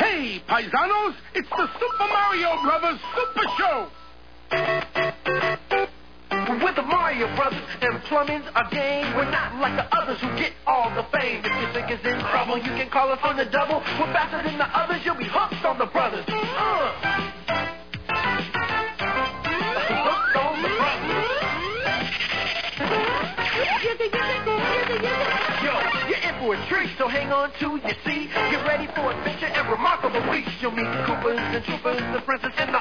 Hey, paisanos, it's the Super Mario Brothers Super Show. We're the Mario Brothers, and plumbing's a game. We're not like the others who get all the fame. If you think it's in trouble, you can call us on the double. We're faster than the others, you'll be hooked on the brothers. Hooked on the brothers. Yo, you're in for a treat, so hang on to your seat. Get ready for adventure and remarkable feats. You'll meet Koopas and Troopers, the princess and the